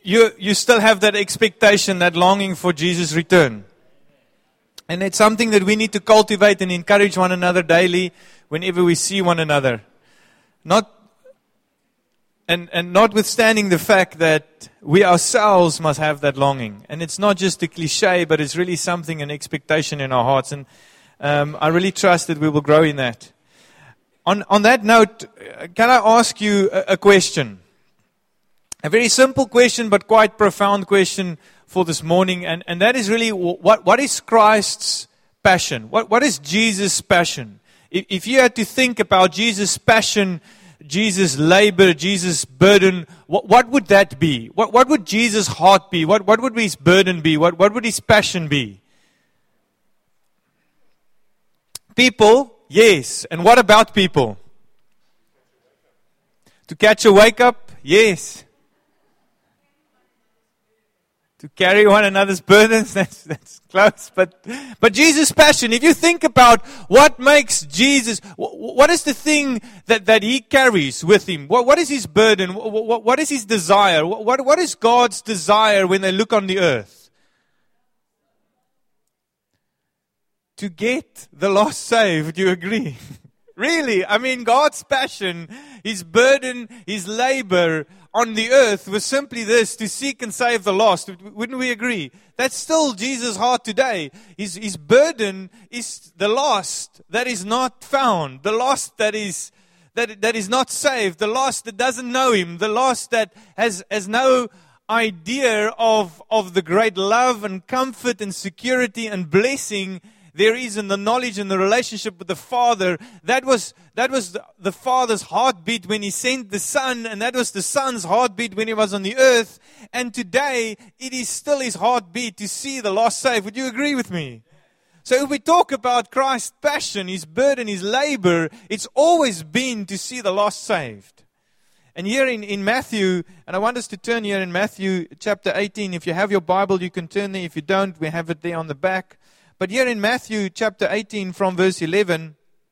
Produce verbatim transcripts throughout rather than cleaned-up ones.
you you still have that expectation, that longing for Jesus' return. And it's something that we need to cultivate and encourage one another daily whenever we see one another. Not and and notwithstanding the fact that we ourselves must have that longing. And it's not just a cliche, but it's really something, an expectation in our hearts. And um, I really trust that we will grow in that. On on that note, can I ask you a, a question? A very simple question, but quite profound question for this morning. And, and that is really, what, what is Christ's passion? What, what is Jesus' passion? If, if you had to think about Jesus' passion, Jesus' labor, Jesus' burden, what, what would that be? What, what would Jesus' heart be? What, what would his burden be? What, what would his passion be? People, yes. And what about people? To catch a wake up? Yes. To carry one another's burdens, that's, that's close. But, but Jesus' passion, if you think about what makes Jesus, what is the thing that, that he carries with him? What, what is his burden? What, what is his desire? What, what is God's desire when they look on the earth? To get the lost saved, do you agree? Really, I mean, God's passion, his burden, his labor on the earth was simply this, to seek and save the lost. Wouldn't we agree? That's still Jesus' heart today. His, his burden is the lost that is not found, the lost that is that, that is not saved, the lost that doesn't know him, the lost that has, has no idea of, of the great love and comfort and security and blessing there is in the knowledge and the relationship with the Father. That was that was the, the Father's heartbeat when He sent the Son, and that was the Son's heartbeat when He was on the earth. And today, it is still His heartbeat to see the lost saved. Would you agree with me? So if we talk about Christ's passion, His burden, His labor, it's always been to see the lost saved. And here in, in Matthew, and I want us to turn here in Matthew chapter eighteen. If you have your Bible, you can turn there. If you don't, we have it there on the back. But here in Matthew chapter eighteen from verse eleven,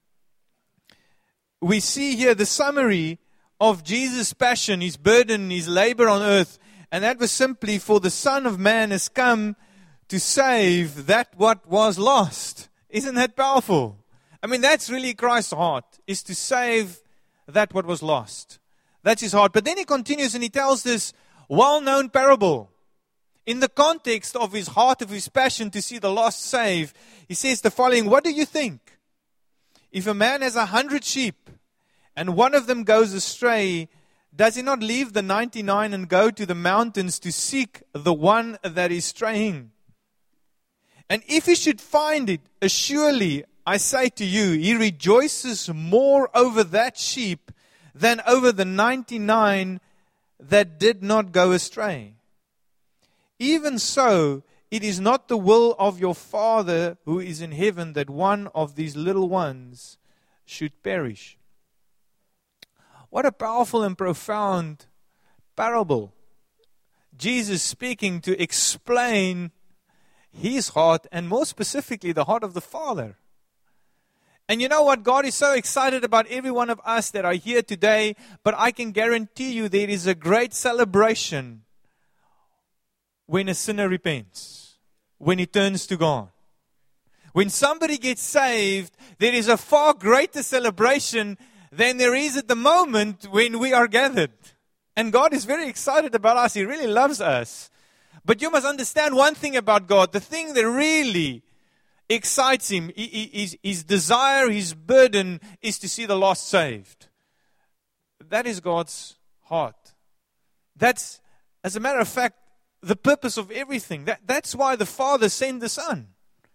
we see here the summary of Jesus' passion, His burden, His labor on earth. And that was simply, for the Son of Man has come to save that what was lost. Isn't that powerful? I mean, that's really Christ's heart, is to save that what was lost. That's His heart. But then He continues and He tells this well-known parable. In the context of His heart, of His passion to see the lost saved, He says the following: what do you think? If a man has a hundred sheep, and one of them goes astray, does he not leave the ninety-nine and go to the mountains to seek the one that is straying? And if he should find it, surely, I say to you, he rejoices more over that sheep than over the ninety-nine that did not go astray. Even so, it is not the will of your Father who is in heaven that one of these little ones should perish. What a powerful and profound parable. Jesus speaking to explain His heart, and more specifically the heart of the Father. And you know what? God is so excited about every one of us that are here today, but I can guarantee you there is a great celebration when a sinner repents, when he turns to God. When somebody gets saved, there is a far greater celebration than there is at the moment when we are gathered. And God is very excited about us. He really loves us. But you must understand one thing about God. The thing that really excites Him, his, his desire, His burden, is to see the lost saved. That is God's heart. That's, as a matter of fact, the purpose of everything. That, that's why the Father sent the Son.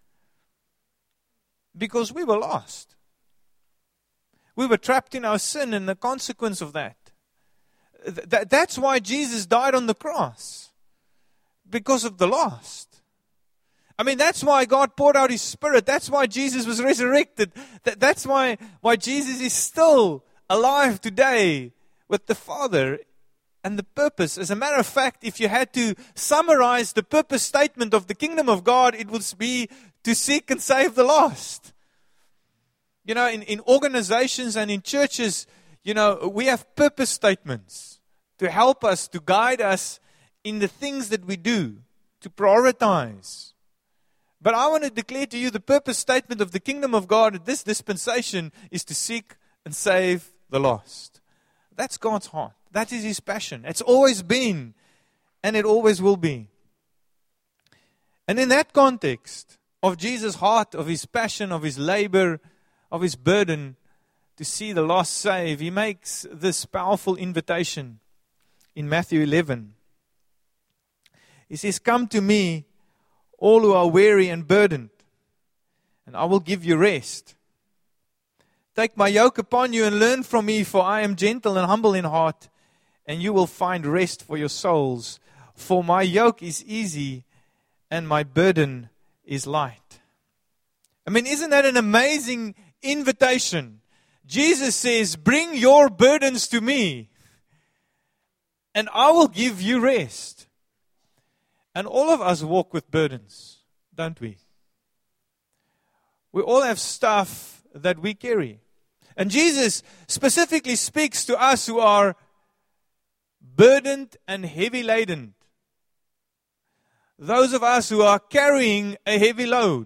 Because we were lost. We were trapped in our sin and the consequence of that. Th- that's why Jesus died on the cross. Because of the lost. I mean, that's why God poured out His Spirit. That's why Jesus was resurrected. That, that's why, why Jesus is still alive today with the Father. And the purpose, as a matter of fact, if you had to summarize the purpose statement of the kingdom of God, it would be to seek and save the lost. You know, in, in organizations and in churches, you know, we have purpose statements to help us, to guide us in the things that we do, to prioritize. But I want to declare to you the purpose statement of the kingdom of God at this dispensation is to seek and save the lost. That's God's heart. That is His passion. It's always been, and it always will be. And in that context of Jesus' heart, of His passion, of His labor, of His burden to see the lost saved, He makes this powerful invitation in Matthew eleven. He says, "Come to me, all who are weary and burdened, and I will give you rest. Take my yoke upon you and learn from me, for I am gentle and humble in heart, and you will find rest for your souls. For my yoke is easy and my burden is light." I mean, isn't that an amazing invitation? Jesus says, bring your burdens to me, and I will give you rest. And all of us walk with burdens, don't we? We all have stuff that we carry. And Jesus specifically speaks to us who are burdened and heavy laden. Those of us who are carrying a heavy load.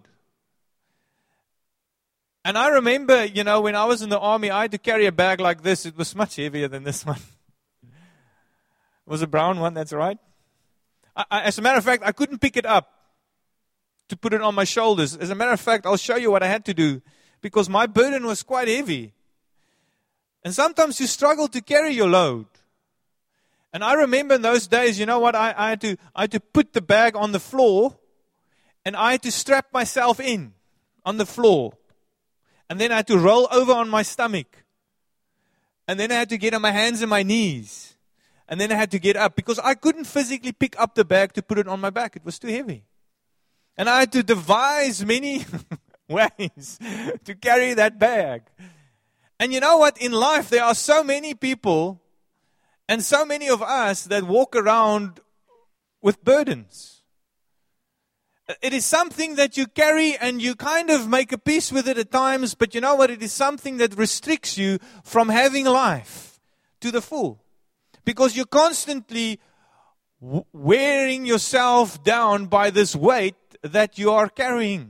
And I remember, you know, when I was in the army, I had to carry a bag like this. It was much heavier than this one. It was a brown one, that's right. I, I, as a matter of fact, I couldn't pick it up to put it on my shoulders. As a matter of fact, I'll show you what I had to do, because my burden was quite heavy. And sometimes you struggle to carry your load. And I remember in those days, you know what, I, I, had to, I had to put the bag on the floor, and I had to strap myself in on the floor. And then I had to roll over on my stomach. And then I had to get on my hands and my knees. And then I had to get up, because I couldn't physically pick up the bag to put it on my back. It was too heavy. And I had to devise many ways to carry that bag. And you know what? In life, there are so many people and so many of us that walk around with burdens. It is something that you carry and you kind of make a peace with it at times, but you know what? It is something that restricts you from having life to the full. Because you're constantly w- wearing yourself down by this weight that you are carrying.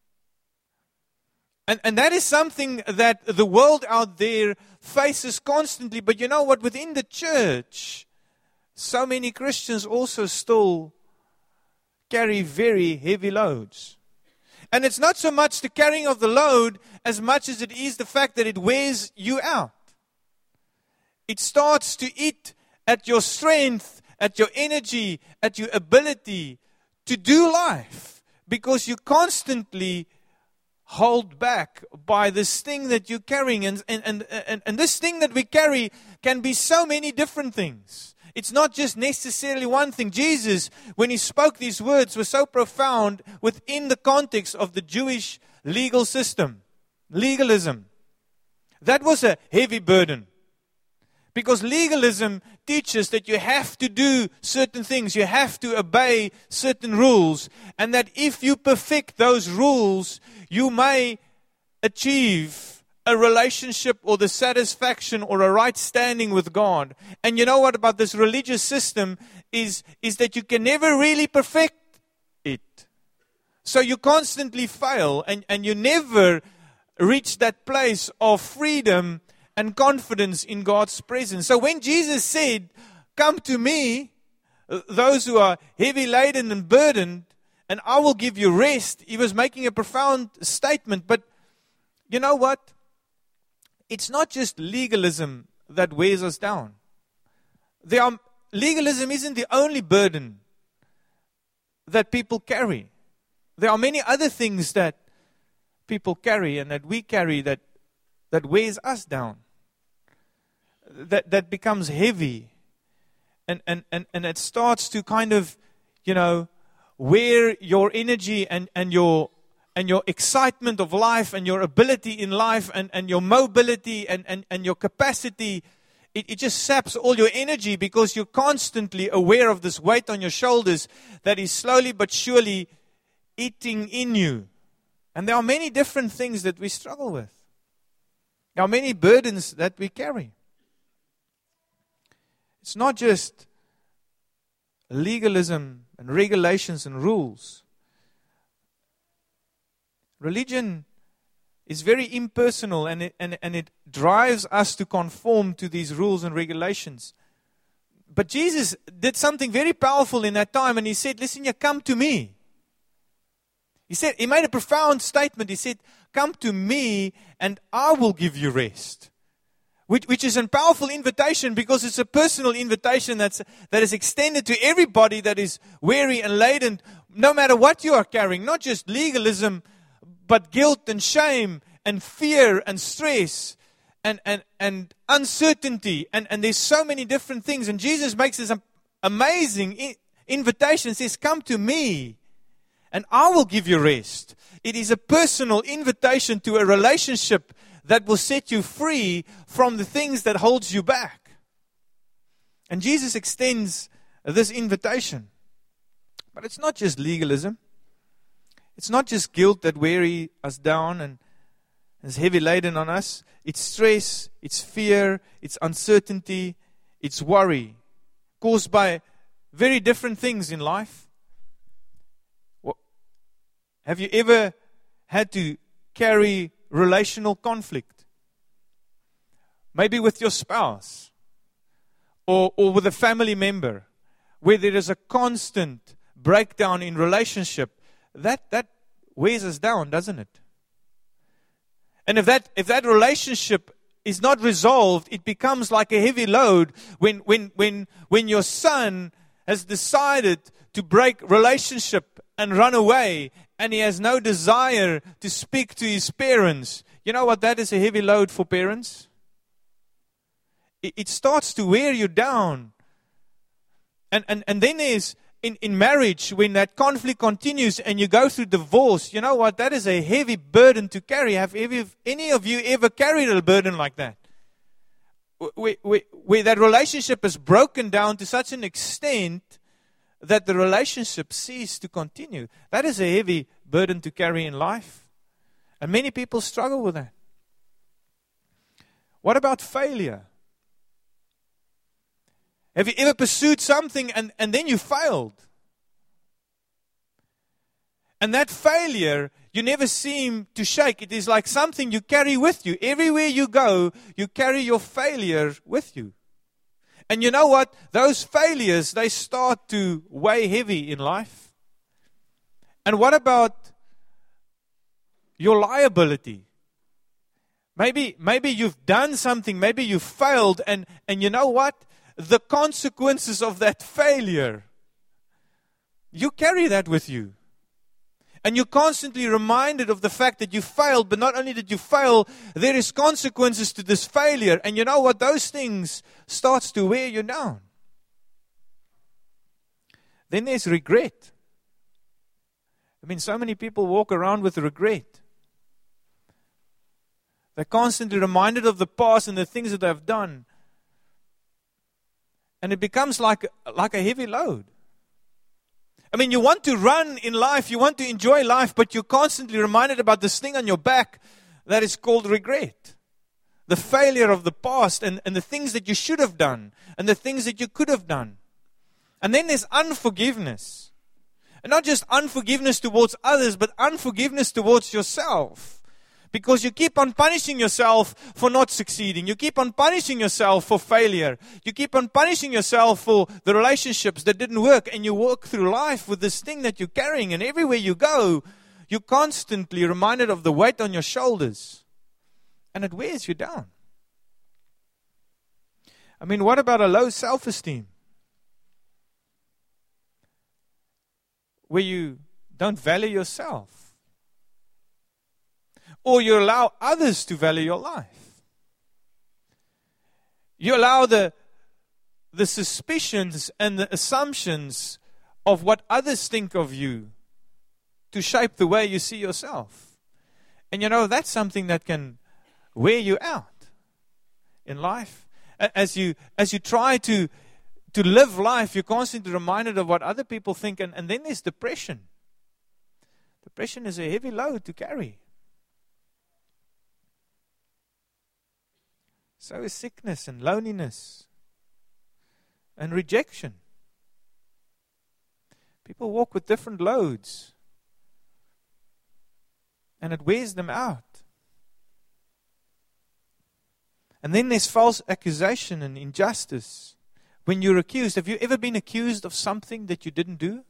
And, and that is something that the world out there faces constantly. But you know what? Within the church, so many Christians also still carry very heavy loads. And it's not so much the carrying of the load as much as it is the fact that it wears you out. It starts to eat at your strength, at your energy, at your ability to do life, because you constantly hold back by this thing that you're carrying. And, and, and, and, and this thing that we carry can be so many different things. It's not just necessarily one thing. Jesus, when He spoke these words, was so profound within the context of the Jewish legal system, legalism. That was a heavy burden. Because legalism teaches that you have to do certain things, you have to obey certain rules, and that if you perfect those rules, you may achieve a relationship or the satisfaction or a right standing with God. And you know what about this religious system is, is that you can never really perfect it. So you constantly fail, and, and you never reach that place of freedom and confidence in God's presence. So when Jesus said, "Come to me, those who are heavy laden and burdened, and I will give you rest," He was making a profound statement. But you know what? It's not just legalism that wears us down. There are, legalism isn't the only burden that people carry. There are many other things that people carry and that we carry that that weighs us down, that that becomes heavy, and, and, and, and it starts to kind of, you know, wear your energy and, and your and your excitement of life and your ability in life and, and your mobility and, and, and your capacity. It, it just saps all your energy, because you're constantly aware of this weight on your shoulders that is slowly but surely eating in you. And there are many different things that we struggle with. There are many burdens that we carry. It's not just legalism and regulations and rules. Religion is very impersonal, and it, and, and it drives us to conform to these rules and regulations. But Jesus did something very powerful in that time, and He said, listen, you come to me. He said, He made a profound statement. He said, come to me and I will give you rest. Which, which is a powerful invitation, because it's a personal invitation that's, that is extended to everybody that is weary and laden, no matter what you are carrying, not just legalism, but guilt and shame and fear and stress and, and, and uncertainty. And, and there's so many different things. And Jesus makes this amazing invitation. He says, come to me and I will give you rest. It is a personal invitation to a relationship that will set you free from the things that holds you back. And Jesus extends this invitation. But it's not just legalism. It's not just guilt that weary us down and is heavy laden on us. It's stress, it's fear, it's uncertainty, it's worry, caused by very different things in life. What, have you ever had to carry relational conflict? Maybe with your spouse or, or with a family member, where there is a constant breakdown in relationship. That that wears us down, doesn't it? And if that if that relationship is not resolved, it becomes like a heavy load when when when when your son has decided to break relationship and run away, and he has no desire to speak to his parents. You know what? That is a heavy load for parents. It, it starts to wear you down. And and and then there's In, in marriage, when that conflict continues and you go through divorce, you know what? That is a heavy burden to carry. Have ever, any of you ever carried a burden like that? Where, where, where that relationship is broken down to such an extent that the relationship ceases to continue. That is a heavy burden to carry in life. And many people struggle with that. What about failure? Have you ever pursued something and, and then you failed? And that failure, you never seem to shake. It is like something you carry with you. Everywhere you go, you carry your failure with you. And you know what? Those failures, they start to weigh heavy in life. And what about your liability? Maybe, maybe you've done something, maybe you failed, and, and you know what? The consequences of that failure, you carry that with you. And you're constantly reminded of the fact that you failed, but not only did you fail, there is consequences to this failure. And you know what? Those things starts to wear you down. Then there's regret. I mean, so many people walk around with regret. They're constantly reminded of the past and the things that they've done. And it becomes like, like a heavy load. I mean, you want to run in life, you want to enjoy life, but you're constantly reminded about this thing on your back that is called regret. The failure of the past and, and the things that you should have done and the things that you could have done. And then there's unforgiveness. And not just unforgiveness towards others, but unforgiveness towards yourself. Because you keep on punishing yourself for not succeeding. You keep on punishing yourself for failure. You keep on punishing yourself for the relationships that didn't work. And you walk through life with this thing that you're carrying. And everywhere you go, you're constantly reminded of the weight on your shoulders. And it wears you down. I mean, what about a low self-esteem? Where you don't value yourself. Or you allow others to value your life. You allow the, the suspicions and the assumptions of what others think of you to shape the way you see yourself. And you know, that's something that can wear you out in life. As you, as you try to, to live life, you're constantly reminded of what other people think. And, and then there's depression. Depression is a heavy load to carry. So is sickness and loneliness and rejection. People walk with different loads. And it wears them out. And then there's false accusation and injustice. When you're accused, have you ever been accused of something that you didn't do?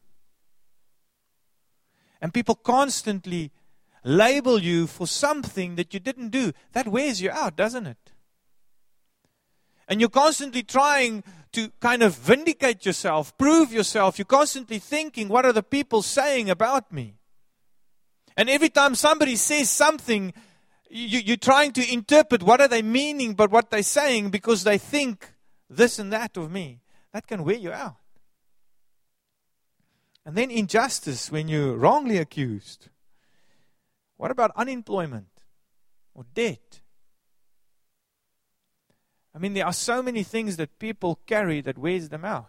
And people constantly label you for something that you didn't do. That wears you out, doesn't it? And you're constantly trying to kind of vindicate yourself, prove yourself. You're constantly thinking, what are the people saying about me? And every time somebody says something, you, you're trying to interpret what are they meaning, but what they're saying, because they think this and that of me. That can wear you out. And then injustice, when you're wrongly accused. What about unemployment or debt? I mean, there are so many things that people carry that wears them out.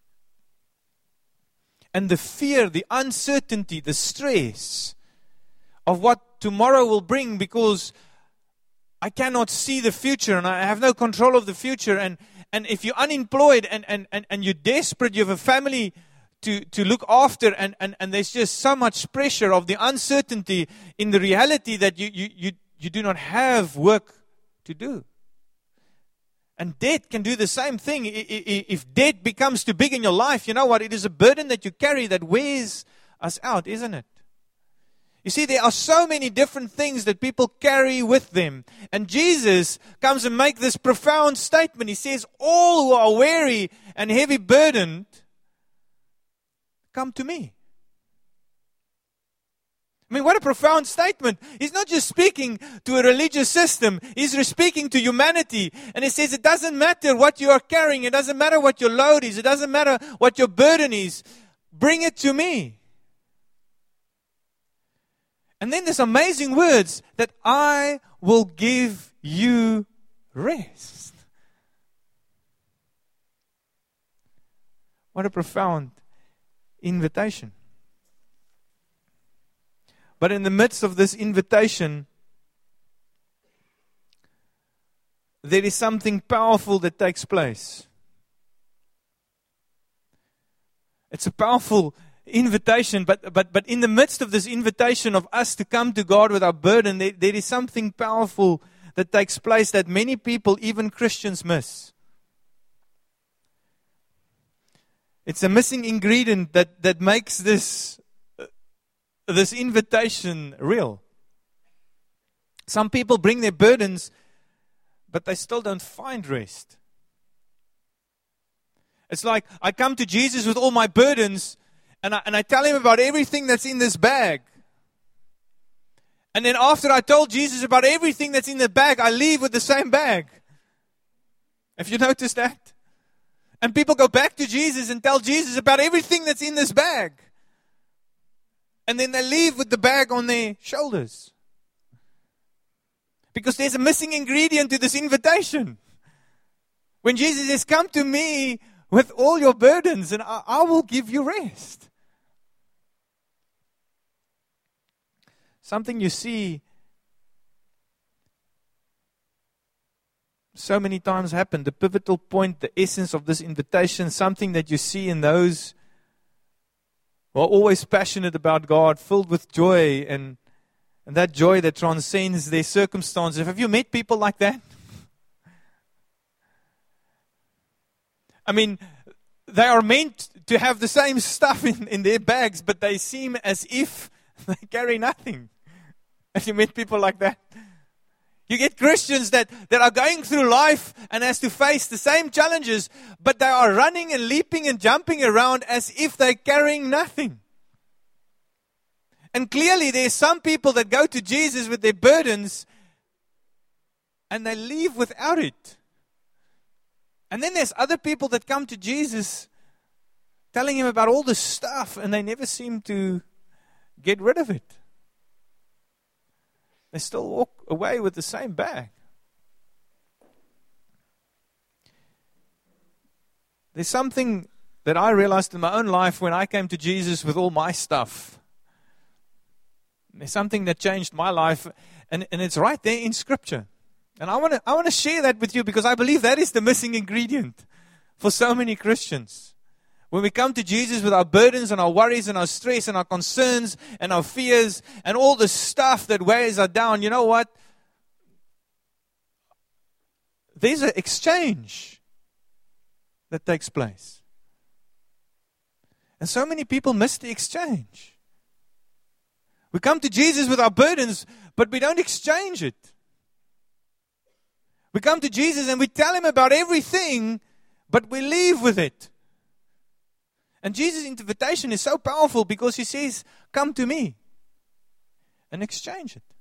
And the fear, the uncertainty, the stress of what tomorrow will bring, because I cannot see the future and I have no control of the future. And, and if you're unemployed and, and, and, and you're desperate, you have a family to, to look after, and, and, and there's just so much pressure of the uncertainty in the reality that you, you, you, you do not have work to do. And debt can do the same thing. If debt becomes too big in your life, you know what? It is a burden that you carry that wears us out, isn't it? You see, there are so many different things that people carry with them. And Jesus comes and makes this profound statement. He says, all who are weary and heavy burdened, come to me. I mean, what a profound statement. He's not just speaking to a religious system. He's speaking to humanity. And he says, it doesn't matter what you are carrying. It doesn't matter what your load is. It doesn't matter what your burden is. Bring it to me. And then there's amazing words that I will give you rest. What a profound invitation. But in the midst of this invitation, there is something powerful that takes place. It's a powerful invitation, but but but in the midst of this invitation of us to come to God with our burden, there, there is something powerful that takes place that many people, even Christians, miss. It's a missing ingredient that, that makes this this invitation real. Some people bring their burdens, but they still don't find rest. It's like, I come to Jesus with all my burdens, and I, and I tell him about everything that's in this bag. And then after I told Jesus about everything that's in the bag, I leave with the same bag. Have you noticed that? And people go back to Jesus and tell Jesus about everything that's in this bag. And then they leave with the bag on their shoulders. Because there's a missing ingredient to this invitation. When Jesus says, come to me with all your burdens and I, I will give you rest. Something you see so many times happen. The pivotal point, the essence of this invitation, something that you see in those who are always passionate about God, filled with joy, and, and that joy that transcends their circumstances. Have you met people like that? I mean, they are meant to have the same stuff in, in their bags, but they seem as if they carry nothing. Have you met people like that? You get Christians that, that are going through life and has to face the same challenges, but they are running and leaping and jumping around as if they're carrying nothing. And clearly there's some people that go to Jesus with their burdens and they leave without it. And then there's other people that come to Jesus telling him about all this stuff and they never seem to get rid of it. They still walk away with the same bag. There's something that I realized in my own life when I came to Jesus with all my stuff. There's something that changed my life, and, and it's right there in Scripture. And I want to I want to share that with you because I believe that is the missing ingredient for so many Christians. When we come to Jesus with our burdens and our worries and our stress and our concerns and our fears and all the stuff that weighs us down, you know what? There's an exchange that takes place. And so many people miss the exchange. We come to Jesus with our burdens, but we don't exchange it. We come to Jesus and we tell Him about everything, but we leave with it. And Jesus' invitation is so powerful because He says, come to me and exchange it.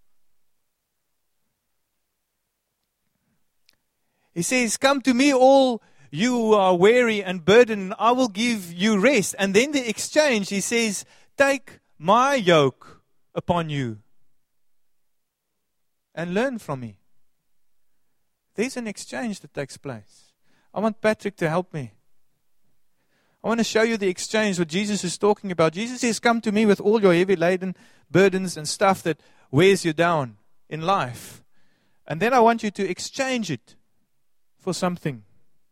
He says, come to me all you who are weary and burdened, and I will give you rest. And then the exchange, He says, take my yoke upon you and learn from me. There's an exchange that takes place. I want Patrick to help me. I want to show you the exchange, what Jesus is talking about. Jesus says, come to me with all your heavy laden burdens and stuff that wears you down in life. And then I want you to exchange it for something.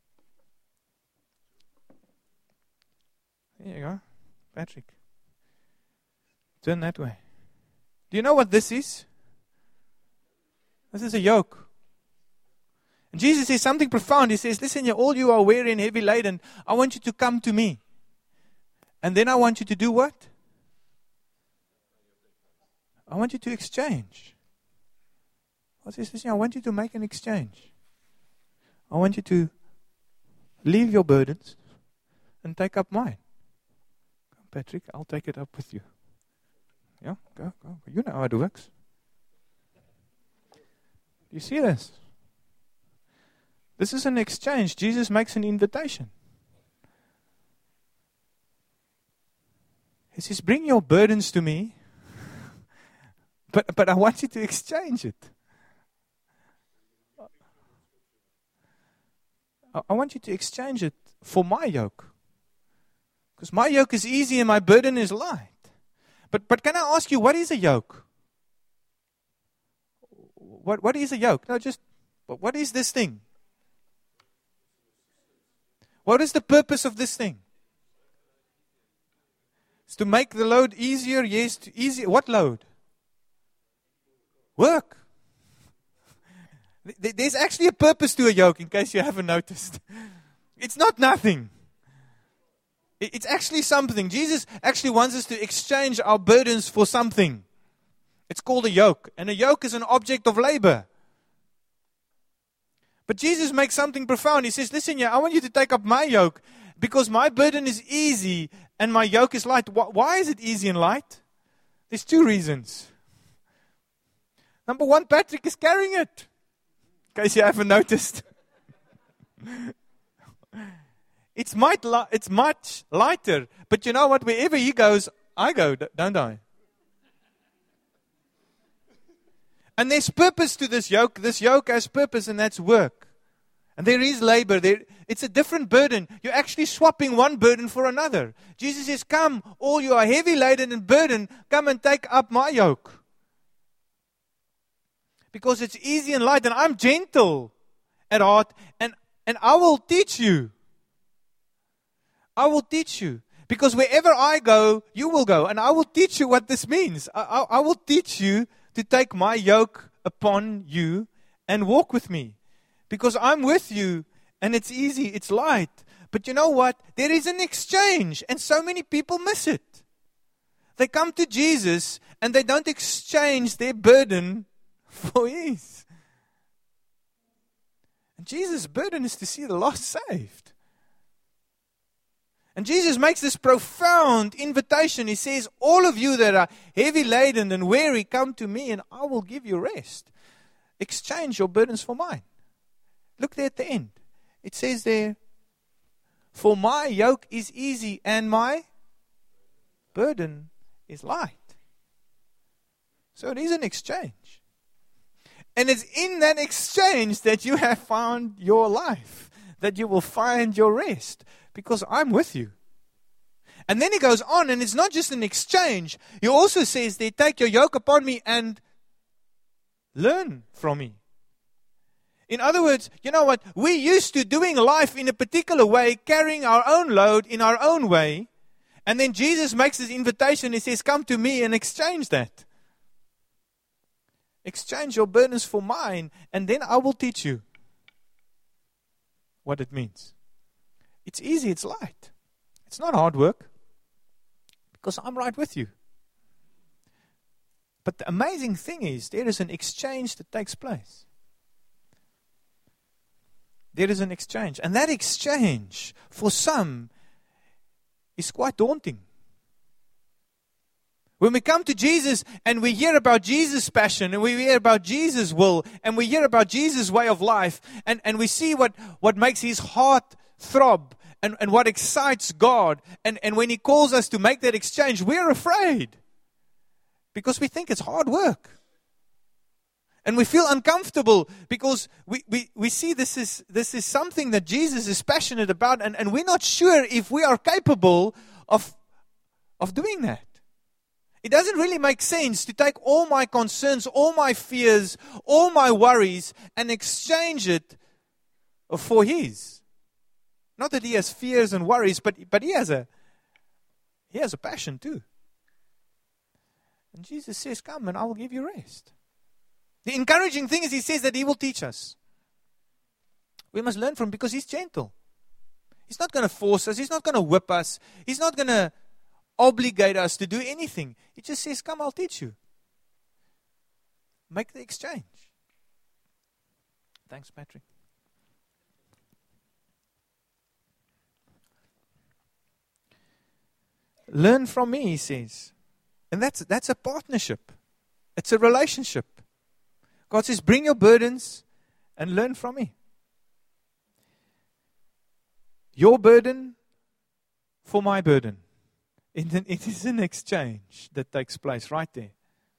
There you go. Patrick. Turn that way. Do you know what this is? This is a yoke. And Jesus says something profound. He says, listen, you all you are weary and heavy laden, I want you to come to me. And then I want you to do what? I want you to exchange. What says, listen, I want you to make an exchange. I want you to leave your burdens and take up mine. Come, Patrick, I'll take it up with you. Yeah, go, go. You know how it works. Do you see this? This is an exchange. Jesus makes an invitation. He says, bring your burdens to me, but, but I want you to exchange it. I, I want you to exchange it for my yoke. Because my yoke is easy and my burden is light. But, but can I ask you, what is a yoke? What, what is a yoke? No, just, what is this thing? What is the purpose of this thing? It's to make the load easier, yes, to easier. What load? Work. There's actually a purpose to a yoke, in case you haven't noticed. It's not nothing. It's actually something. Jesus actually wants us to exchange our burdens for something. It's called a yoke. And a yoke is an object of labor. But Jesus makes something profound. He says, listen, yeah, I want you to take up my yoke because my burden is easy and my yoke is light. Why is it easy and light? There's two reasons. Number one, Patrick is carrying it. In case you haven't noticed. It's, might li- it's much lighter. But you know what? Wherever he goes, I go, don't I? And there's purpose to this yoke. This yoke has purpose, and that's work. And there is labor. There, it's a different burden. You're actually swapping one burden for another. Jesus says, come, all you are heavy laden and burdened, come and take up my yoke. Because it's easy and light, and I'm gentle at heart, and, and I will teach you. I will teach you. Because wherever I go, you will go. And I will teach you what this means. I, I, I will teach you to take my yoke upon you and walk with me. Because I'm with you and it's easy, it's light. But you know what? There is an exchange and so many people miss it. They come to Jesus and they don't exchange their burden for ease. And Jesus' burden is to see the lost saved. And Jesus makes this profound invitation. He says, all of you that are heavy laden and weary, come to me and I will give you rest. Exchange your burdens for mine. Look there at the end. It says there, for my yoke is easy and my burden is light. So it is an exchange. And it's in that exchange that you have found your life, that you will find your rest. Because I'm with you. And then he goes on, and it's not just an exchange. He also says there, take your yoke upon me and learn from me. In other words, you know what? We're used to doing life in a particular way, carrying our own load in our own way. And then Jesus makes this invitation. He says, come to me and exchange that. Exchange your burdens for mine, and then I will teach you what it means. It's easy, it's light. It's not hard work, because I'm right with you. But the amazing thing is, there is an exchange that takes place. There is an exchange. And that exchange, for some, is quite daunting. When we come to Jesus and we hear about Jesus' passion and we hear about Jesus' will and we hear about Jesus' way of life and, and we see what, what makes his heart throb and, and what excites God, and, and when he calls us to make that exchange, we're afraid because we think it's hard work. And we feel uncomfortable because we, we, we see this is this is something that Jesus is passionate about, and, and we're not sure if we are capable of, of doing that. It doesn't really make sense to take all my concerns, all my fears, all my worries, and exchange it for his. Not that he has fears and worries, but, but he has a he has a passion too. And Jesus says, come and I will give you rest. The encouraging thing is he says that he will teach us. We must learn from him because he's gentle. He's not going to force us. He's not going to whip us. He's not going to obligate us to do anything. He just says, come, I'll teach you. Make the exchange. Thanks, Patrick. Learn from me, he says. And that's that's a partnership. It's a relationship. God says, bring your burdens and learn from me. Your burden for my burden. It is an exchange that takes place right there.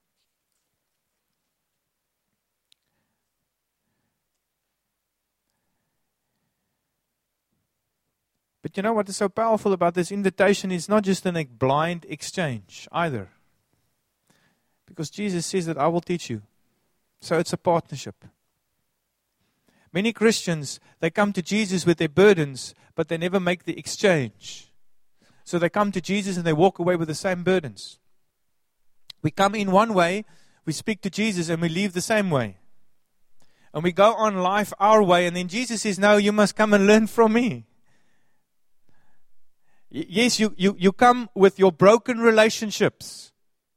But you know what is so powerful about this invitation is not just a blind exchange either. Because Jesus says that I will teach you. So it's a partnership. Many Christians, they come to Jesus with their burdens, but they never make the exchange. So they come to Jesus and they walk away with the same burdens. We come in one way, we speak to Jesus, and we leave the same way. And we go on life our way, and then Jesus says, no, you must come and learn from me. Y- yes, you, you, you come with your broken relationships.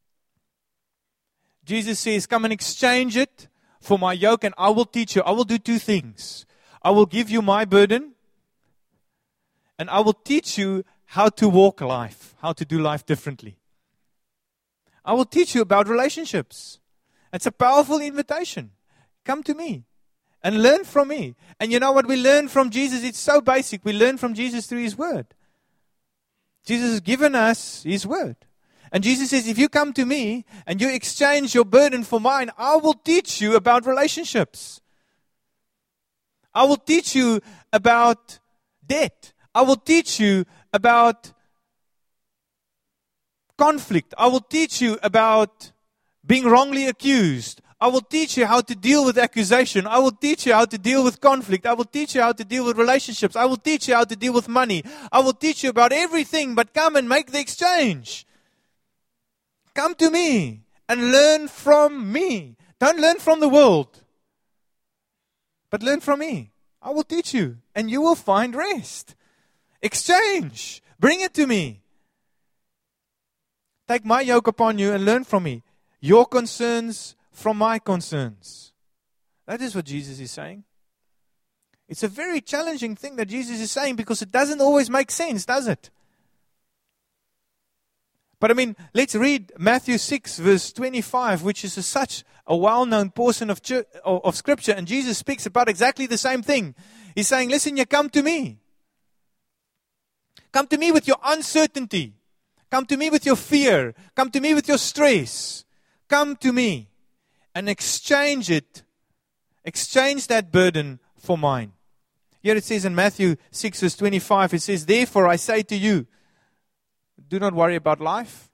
Jesus says, come and exchange it for my yoke, and I will teach you. I will do two things. I will give you my burden, and I will teach you how to walk life, how to do life differently. I will teach you about relationships. It's a powerful invitation. Come to me and learn from me. And you know what we learn from Jesus? It's so basic. We learn from Jesus through his word. Jesus has given us his word. And Jesus says, if you come to me and you exchange your burden for mine, I will teach you about relationships. I will teach you about debt. I will teach you about conflict. I will teach you about being wrongly accused. I will teach you how to deal with accusation. I will teach you how to deal with conflict. I will teach you how to deal with relationships. I will teach you how to deal with money. I will teach you about everything, but come and make the exchange. Come to me and learn from me. Don't learn from the world, but learn from me. I will teach you, and you will find rest. Exchange. Bring it to me. Take my yoke upon you and learn from me. Your concerns from my concerns. That is what Jesus is saying. It's a very challenging thing that Jesus is saying because it doesn't always make sense, does it? But I mean, let's read Matthew six verse twenty-five, which is a, such a well-known portion of, church, of, of Scripture. And Jesus speaks about exactly the same thing. He's saying, listen, you come to me. Come to me with your uncertainty. Come to me with your fear. Come to me with your stress. Come to me and exchange it. Exchange that burden for mine. Here it says in Matthew six verse twenty-five, it says, therefore I say to you, do not worry about life,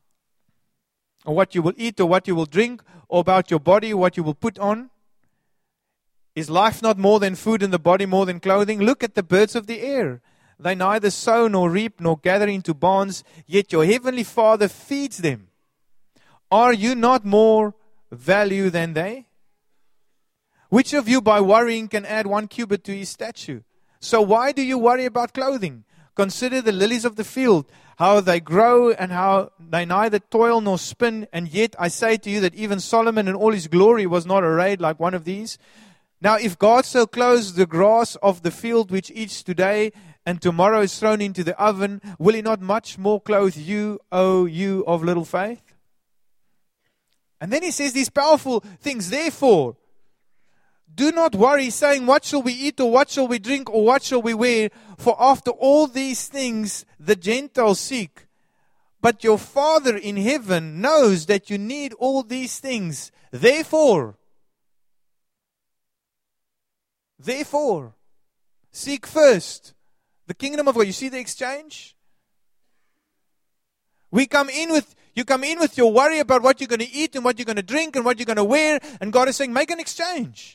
or what you will eat, or what you will drink, or about your body, what you will put on. Is life not more than food and the body more than clothing? Look at the birds of the air. They neither sow nor reap nor gather into barns, yet your heavenly Father feeds them. Are you not more value than they? Which of you by worrying can add one cubit to his stature? So why do you worry about clothing? Consider the lilies of the field, how they grow and how they neither toil nor spin. And yet I say to you that even Solomon in all his glory was not arrayed like one of these. Now if God so clothes the grass of the field, which eats today and tomorrow is thrown into the oven, will he not much more clothe you, O you of little faith? And then he says these powerful things. Therefore, do not worry, saying, what shall we eat, or what shall we drink, or what shall we wear? For after all these things the Gentiles seek. But your Father in heaven knows that you need all these things. Therefore, therefore, seek first the kingdom of God. You see the exchange? We come in with, you come in with your worry about what you're going to eat and what you're going to drink and what you're going to wear. And God is saying, make an exchange.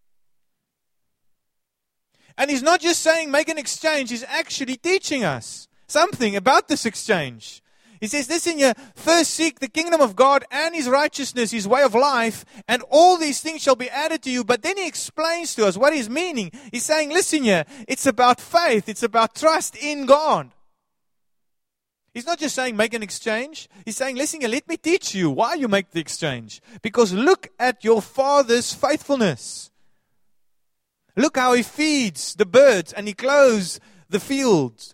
And He's not just saying make an exchange. He's actually teaching us something about this exchange. He says, listen here, first seek the kingdom of God and His righteousness, His way of life, and all these things shall be added to you. But then He explains to us what He's meaning. He's saying, listen here, it's about faith. It's about trust in God. He's not just saying make an exchange. He's saying, listen here, let me teach you why you make the exchange. Because look at your Father's faithfulness. Look how He feeds the birds and He clothes the fields.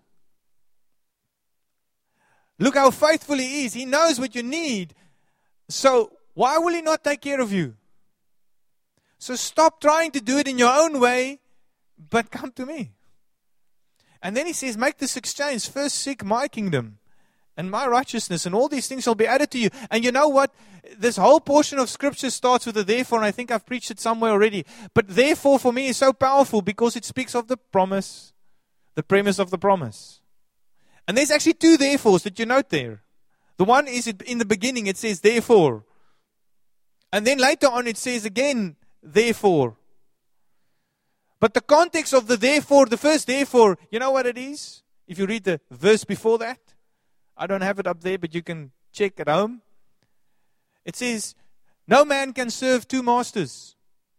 Look how faithful He is. He knows what you need. So why will He not take care of you? So stop trying to do it in your own way, but come to me. And then He says, make this exchange. First seek my kingdom and my righteousness, and all these things shall be added to you. And you know what? This whole portion of Scripture starts with a therefore, and I think I've preached it somewhere already. But therefore for me is so powerful because it speaks of the promise, the premise of the promise. And there's actually two therefores that you note there. The one is in the beginning, it says therefore. And then later on it says again, therefore. But the context of the therefore, the first therefore, you know what it is? If you read the verse before that. I don't have it up there, but you can check at home. It says, no man can serve two masters.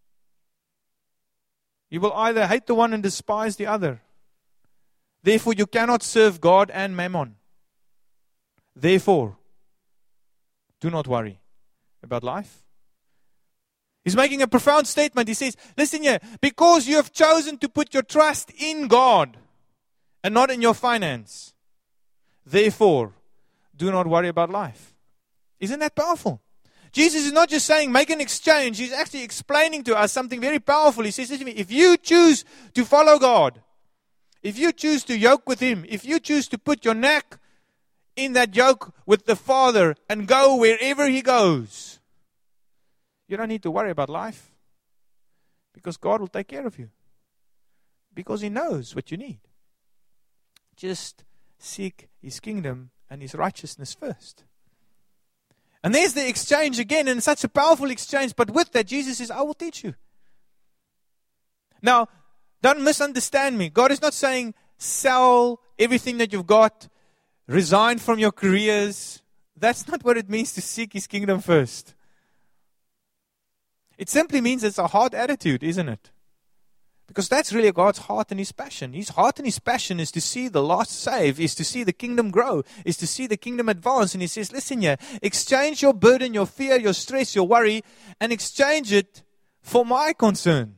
You will either hate the one and despise the other. Therefore, you cannot serve God and mammon. Therefore, do not worry about life. He's making a profound statement. He says, listen here, because you have chosen to put your trust in God and not in your finance, therefore, do not worry about life. Isn't that powerful? Jesus is not just saying make an exchange. He's actually explaining to us something very powerful. He says, listen to me, if you choose to follow God, if you choose to yoke with Him, if you choose to put your neck in that yoke with the Father and go wherever He goes, you don't need to worry about life because God will take care of you because He knows what you need. Just seek His kingdom and His righteousness first. And there's the exchange again, and such a powerful exchange. But with that, Jesus says, I will teach you. Now, don't misunderstand me. God is not saying sell everything that you've got, resign from your careers. That's not what it means to seek His kingdom first. It simply means it's a hard attitude, isn't it? Because that's really God's heart and His passion. His heart and His passion is to see the lost saved, is to see the kingdom grow, is to see the kingdom advance. And He says, listen here, exchange your burden, your fear, your stress, your worry, and exchange it for my concern.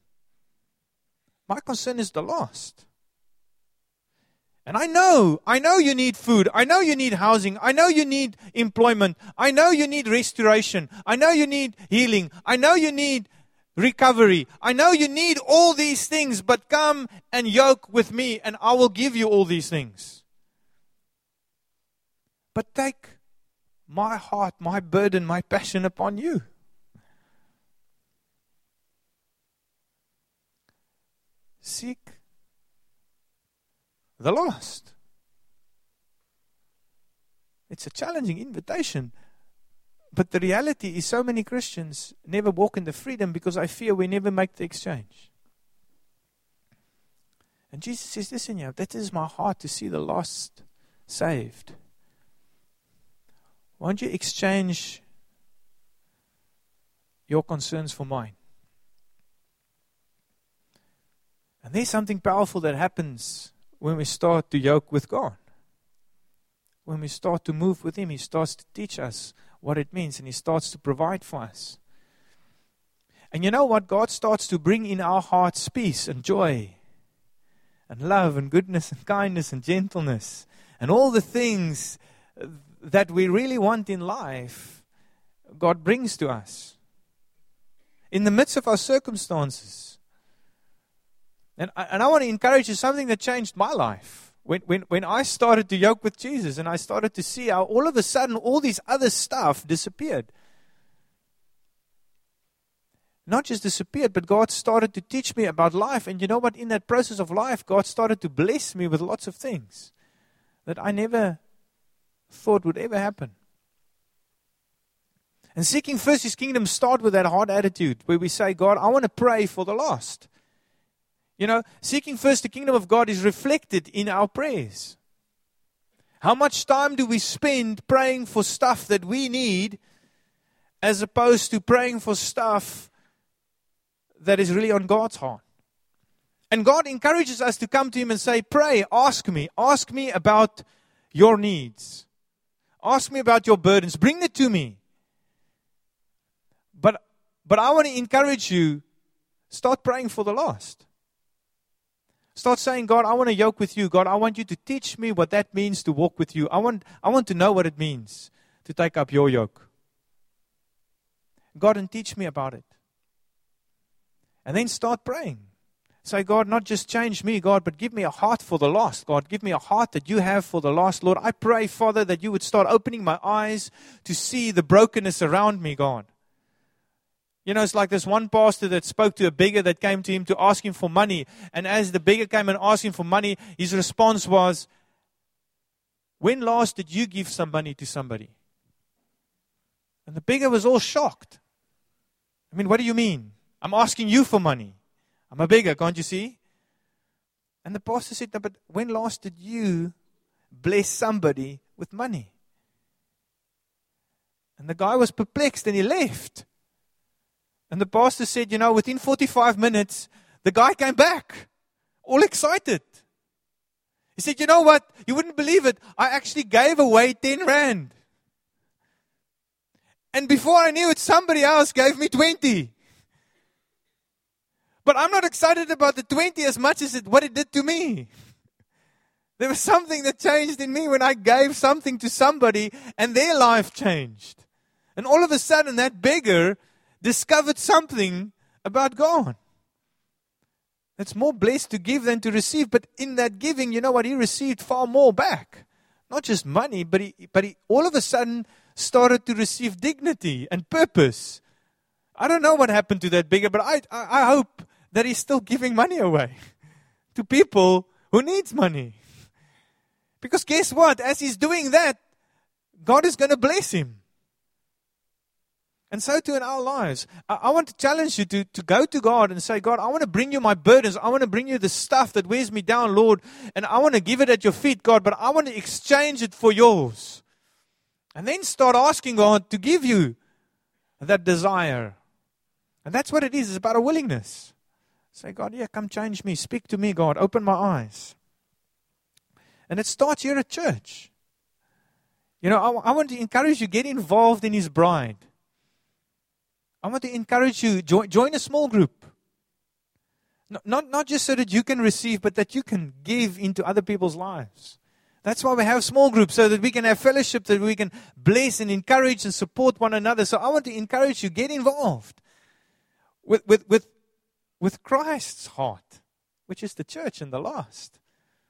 My concern is the lost. And I know, I know you need food. I know you need housing. I know you need employment. I know you need restoration. I know you need healing. I know you need recovery. I know you need all these things, but come and yoke with me and I will give you all these things. But take my heart, my burden, my passion upon you. Seek the lost. It's a challenging invitation. But the reality is so many Christians never walk in the freedom because I fear we never make the exchange. And Jesus says, listen, yeah, that is my heart to see the lost saved. Why don't you exchange your concerns for mine? And there's something powerful that happens when we start to yoke with God. When we start to move with Him, He starts to teach us what it means, and He starts to provide for us. And you know what? God starts to bring in our hearts peace and joy and love and goodness and kindness and gentleness and all the things that we really want in life, God brings to us in the midst of our circumstances. And I, and I want to encourage you something that changed my life. When, when, when I started to yoke with Jesus and I started to see how all of a sudden all these other stuff disappeared. Not just disappeared, but God started to teach me about life. And you know what? In that process of life, God started to bless me with lots of things that I never thought would ever happen. And seeking first His kingdom start with that hard attitude where we say, God, I want to pray for the lost. You know, seeking first the kingdom of God is reflected in our prayers. How much time do we spend praying for stuff that we need as opposed to praying for stuff that is really on God's heart? And God encourages us to come to Him and say, pray, ask me, ask me about your needs. Ask me about your burdens. Bring it to me. But, but I want to encourage you, start praying for the lost. Start saying, God, I want to yoke with you. God, I want you to teach me what that means to walk with you. I want, I want to know what it means to take up your yoke. God, and teach me about it. And then start praying. Say, God, not just change me, God, but give me a heart for the lost. God, give me a heart that you have for the lost. Lord, I pray, Father, that you would start opening my eyes to see the brokenness around me, God. You know, it's like this one pastor that spoke to a beggar that came to him to ask him for money. And as the beggar came and asked him for money, his response was, when last did you give some money to somebody? And the beggar was all shocked. I mean, what do you mean? I'm asking you for money. I'm a beggar, can't you see? And the pastor said, no, but when last did you bless somebody with money? And the guy was perplexed and he left. And the pastor said, you know, within forty-five minutes, the guy came back, all excited. He said, you know what? You wouldn't believe it. I actually gave away ten rand. And before I knew it, somebody else gave me twenty. But I'm not excited about the twenty as much as it, what it did to me. There was something that changed in me when I gave something to somebody and their life changed. And all of a sudden, that beggar discovered something about God. It's more blessed to give than to receive. But in that giving, you know what? He received far more back. Not just money, but he, but he all of a sudden started to receive dignity and purpose. I don't know what happened to that beggar, but I, I, I hope that he's still giving money away to people who needs money. Because guess what? As he's doing that, God is going to bless him. And so too in our lives. I, I want to challenge you to, to go to God and say, God, I want to bring you my burdens. I want to bring you the stuff that wears me down, Lord. And I want to give it at your feet, God. But I want to exchange it for yours. And then start asking God to give you that desire. And that's what it is. It's about a willingness. Say, God, yeah, come change me. Speak to me, God. Open my eyes. And it starts here at church. You know, I, I want to encourage you, get involved in His bride. I want to encourage you, join, join a small group. Not, not, not just so that you can receive, but that you can give into other people's lives. That's why we have small groups, so that we can have fellowship, that we can bless and encourage and support one another. So I want to encourage you, get involved with, with, with, with Christ's heart, which is the church and the lost.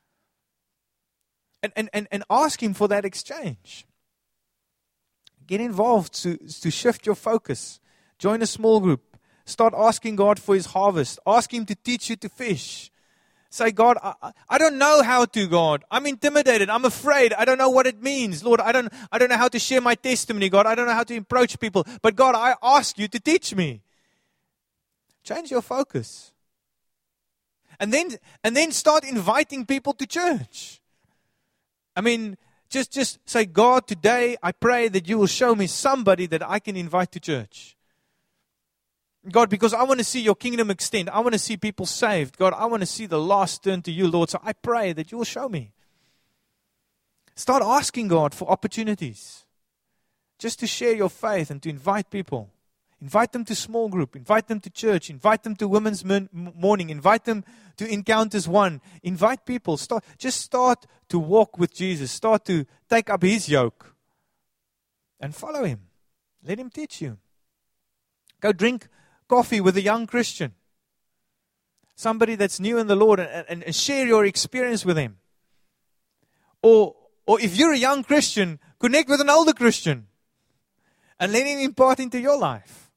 And, and, and, and ask Him for that exchange. Get involved to, to shift your focus. Join a small group. Start asking God for His harvest. Ask Him to teach you to fish. Say, God, I, I don't know how to, God. I'm intimidated. I'm afraid. I don't know what it means. Lord, I don't, I don't know how to share my testimony, God. I don't know how to approach people. But God, I ask you to teach me. Change your focus. And then, and then start inviting people to church. I mean, just, just say, God, today I pray that you will show me somebody that I can invite to church. God, because I want to see your kingdom extend. I want to see people saved. God, I want to see the lost turn to you, Lord. So I pray that you will show me. Start asking God for opportunities. Just to share your faith and to invite people. Invite them to small group. Invite them to church. Invite them to women's morning. Invite them to Encounters One. Invite people. Start, just start to walk with Jesus. Start to take up His yoke. And follow Him. Let Him teach you. Go drink coffee with a young Christian. Somebody that's new in the Lord, and, and, and share your experience with him. Or, or if you're a young Christian, connect with an older Christian. And let him impart into your life.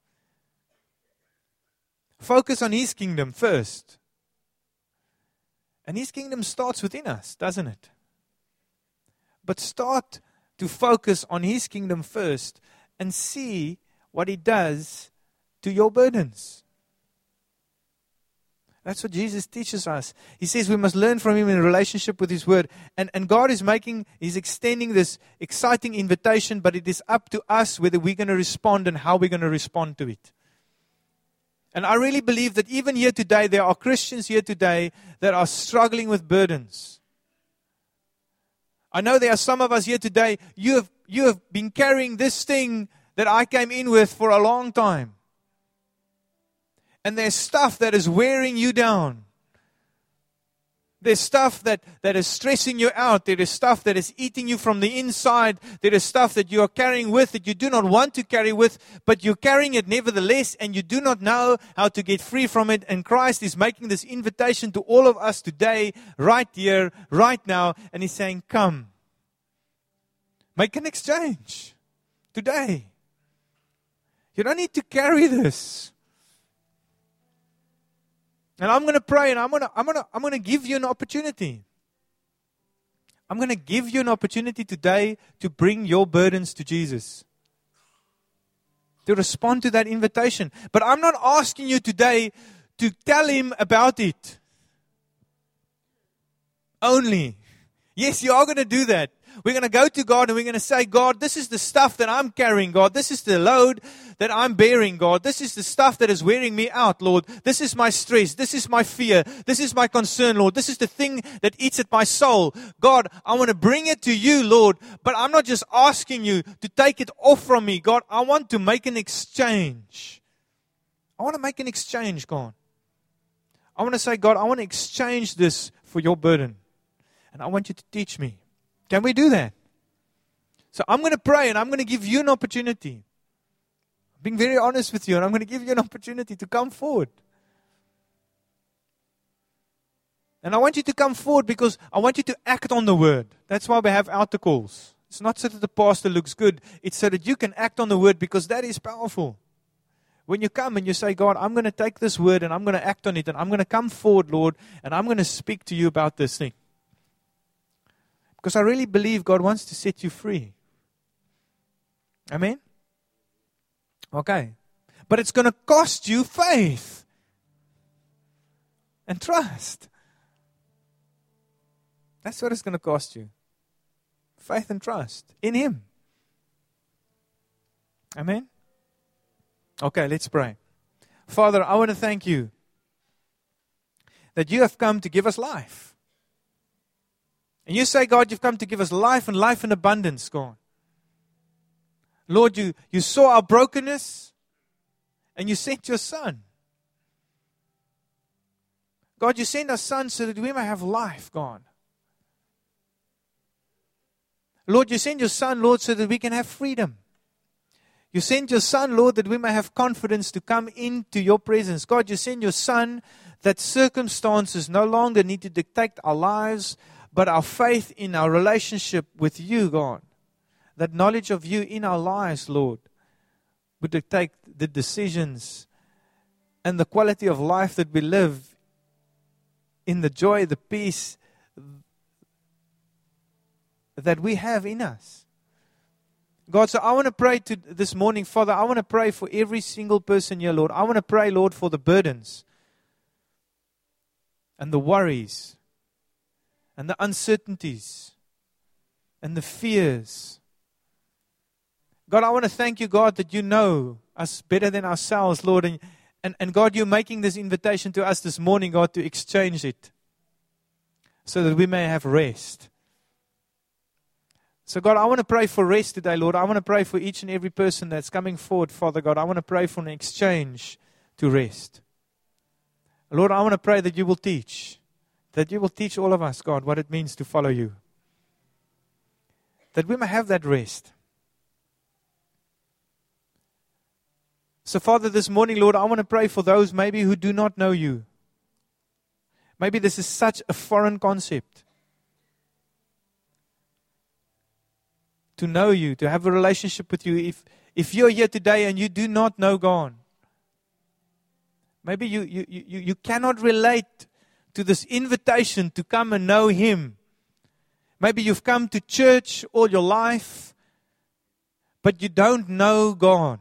Focus on His kingdom first. And His kingdom starts within us, doesn't it? But start to focus on His kingdom first and see what He does to your burdens. That's what Jesus teaches us. He says we must learn from Him in relationship with His Word. And, and God is making, He's extending this exciting invitation, but it is up to us whether we're going to respond and how we're going to respond to it. And I really believe that even here today, there are Christians here today that are struggling with burdens. I know there are some of us here today, you have, you have been carrying this thing that I came in with for a long time. And there's stuff that is wearing you down. There's stuff that, that is stressing you out. There is stuff that is eating you from the inside. There is stuff that you are carrying with that you do not want to carry with, but you're carrying it nevertheless, and you do not know how to get free from it. And Christ is making this invitation to all of us today, right here, right now. And He's saying, come. Make an exchange today. You don't need to carry this. And I'm going to pray, and I'm going to, I'm going to, I'm going to give you an opportunity. I'm going to give you an opportunity today to bring your burdens to Jesus. To respond to that invitation. But I'm not asking you today to tell Him about it. Only. Yes, you are going to do that. We're going to go to God and we're going to say, God, this is the stuff that I'm carrying, God. This is the load that I'm bearing, God. This is the stuff that is wearing me out, Lord. This is my stress. This is my fear. This is my concern, Lord. This is the thing that eats at my soul. God, I want to bring it to you, Lord. But I'm not just asking you to take it off from me, God. I want to make an exchange. I want to make an exchange, God. I want to say, God, I want to exchange this for your burden. And I want you to teach me. Can we do that? So I'm going to pray and I'm going to give you an opportunity. I'm being very honest with you, and I'm going to give you an opportunity to come forward. And I want you to come forward because I want you to act on the word. That's why we have altar calls. It's not so that the pastor looks good. It's so that you can act on the word, because that is powerful. When you come and you say, God, I'm going to take this word and I'm going to act on it, and I'm going to come forward, Lord, and I'm going to speak to you about this thing. Because I really believe God wants to set you free. Amen? Okay. But it's going to cost you faith and trust. That's what it's going to cost you. Faith and trust in Him. Amen? Okay, let's pray. Father, I want to thank you that you have come to give us life. And you say, God, you've come to give us life and life in abundance, God. Lord, you, you saw our brokenness and you sent your Son. God, you sent our Son so that we may have life, God. Lord, you sent your Son, Lord, so that we can have freedom. You sent your Son, Lord, that we may have confidence to come into your presence. God, you sent your Son that circumstances no longer need to dictate our lives, but our faith in our relationship with you, God, that knowledge of you in our lives, Lord, would dictate the decisions and the quality of life that we live in the joy, the peace that we have in us. God, so I want to pray to this morning, Father, I want to pray for every single person here, Lord. I want to pray, Lord, for the burdens and the worries and the uncertainties and the fears. God, I want to thank you, God, that you know us better than ourselves, Lord. And, and, and God, you're making this invitation to us this morning, God, to exchange it so that we may have rest. So, God, I want to pray for rest today, Lord. I want to pray for each and every person that's coming forward, Father God. I want to pray for an exchange to rest. Lord, I want to pray that you will teach, that you will teach all of us, God, what it means to follow you. That we may have that rest. So, Father, this morning, Lord, I want to pray for those maybe who do not know you. Maybe this is such a foreign concept. To know you, to have a relationship with you. If if you're here today and you do not know God, maybe you, you, you, you cannot relate to this invitation to come and know Him. Maybe you've come to church all your life, but you don't know God.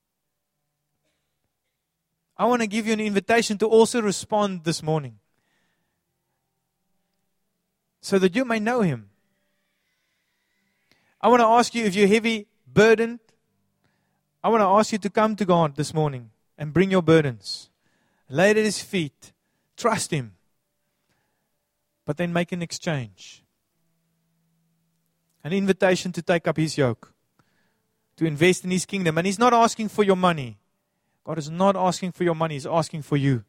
I want to give you an invitation to also respond this morning, so that you may know Him. I want to ask you, if you're heavy burdened, I want to ask you to come to God this morning and bring your burdens. Lay it at His feet. Trust Him. But then make an exchange. An invitation to take up His yoke. To invest in His kingdom. And He's not asking for your money. God is not asking for your money. He's asking for you.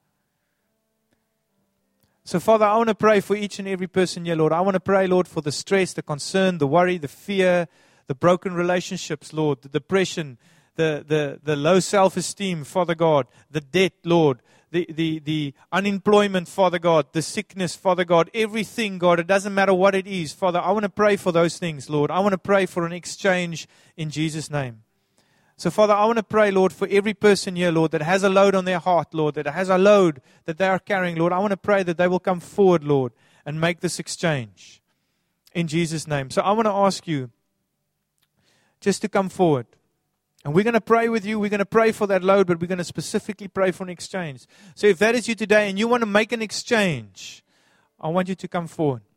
So, Father, I want to pray for each and every person here, Lord. I want to pray, Lord, for the stress, the concern, the worry, the fear, the broken relationships, Lord, the depression, the, the, the low self-esteem, Father God, the debt, Lord, the, the, the unemployment, Father God, the sickness, Father God, everything, God, it doesn't matter what it is. Father, I want to pray for those things, Lord. I want to pray for an exchange in Jesus' name. So, Father, I want to pray, Lord, for every person here, Lord, that has a load on their heart, Lord, that has a load that they are carrying, Lord. I want to pray that they will come forward, Lord, and make this exchange in Jesus' name. So I want to ask you just to come forward. And we're going to pray with you. We're going to pray for that load, but we're going to specifically pray for an exchange. So if that is you today and you want to make an exchange, I want you to come forward.